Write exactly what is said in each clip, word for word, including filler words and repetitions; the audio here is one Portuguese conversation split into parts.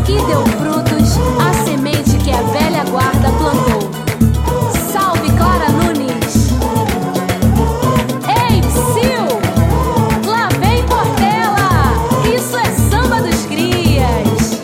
e deu frutos a semente que a velha guarda plantou. Salve Clara Nunes! Ei, Psyu! Lá vem Portela! Isso é samba dos crias!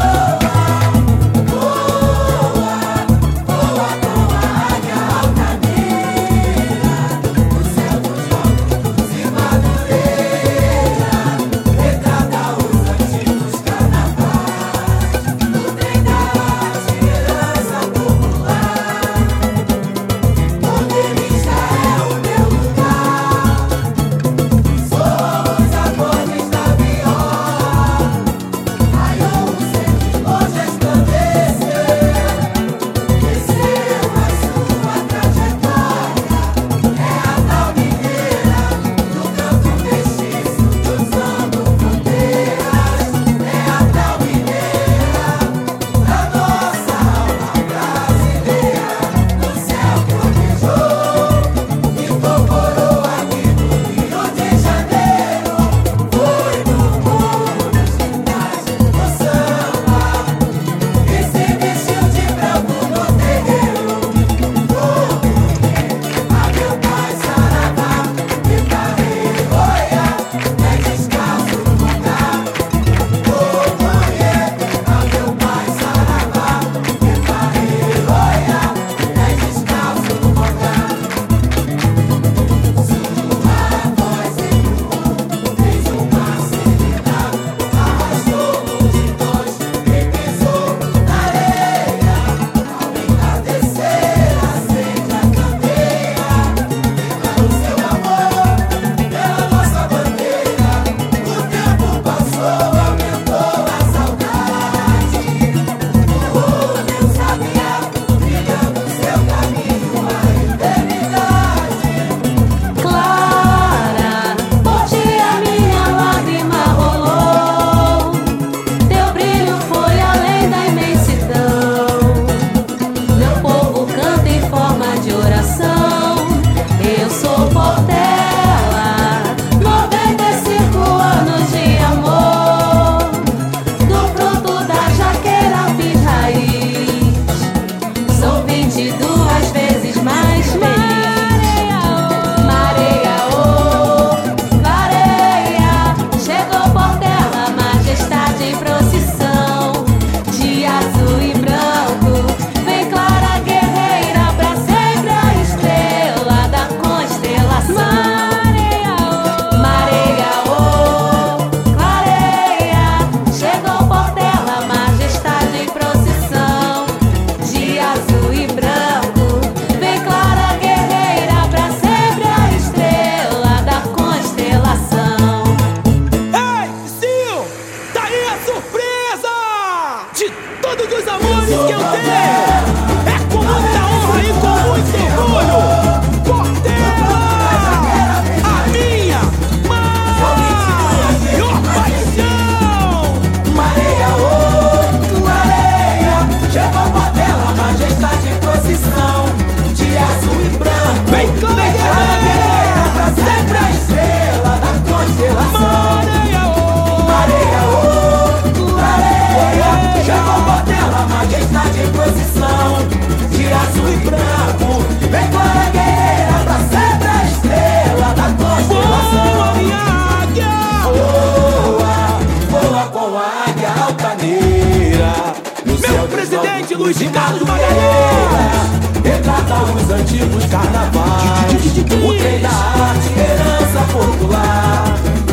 Luiz Ricardo Magalhães retrata os antigos carnavais, o trem da arte, herança popular.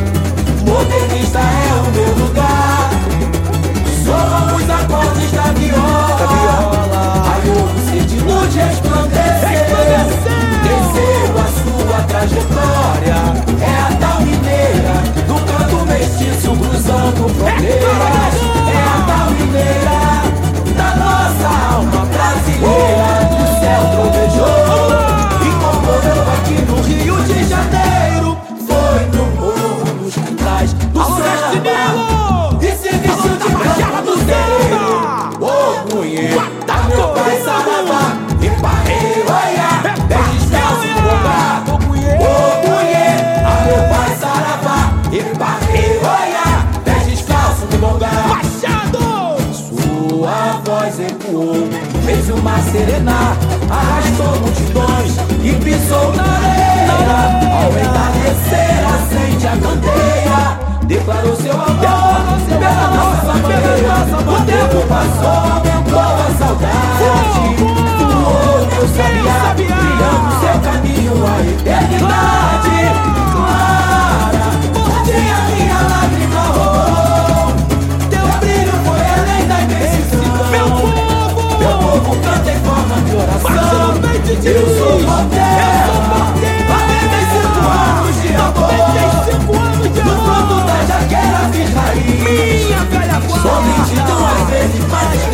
Modernista é o meu lugar, somos acordes da viola. Aí o de luz resplandecer, desceu a sua trajetória. É a tal mineira do canto mestiço cruzando fronteiras. É a tal mineira da nossa alma brasileira, o céu trovejou e comemorou aqui no Rio de Janeiro. Foi no morro, nos quintais do samba e se vestiu de branco do terreiro. Ô mulher, a meu pai saravá e parreiro, olha, pé descalço no lugar. Ô mulher, a meu pai saravá e parreiro, olha, pé descalço no lugar. voz ecoou. Fez uma serena, arrastou multidões e pisou na areia. Ao entardecer acende a candeia, declarou seu amor pela nossa bandeira. O tempo passou, aumentou a saudade. Voou meu sabiá, brilhando seu caminho à eternidade. Clara, por ti a minha lágrima rolou. Teu brilho foi além da imensidão. Meu povo, meu povo canta em forma de oração. Eu sou Portela, noventa e cinco anos de amor. No fruto da jaqueira fiz raiz. Minha velha guarda, sou vinte e duas vezes mais.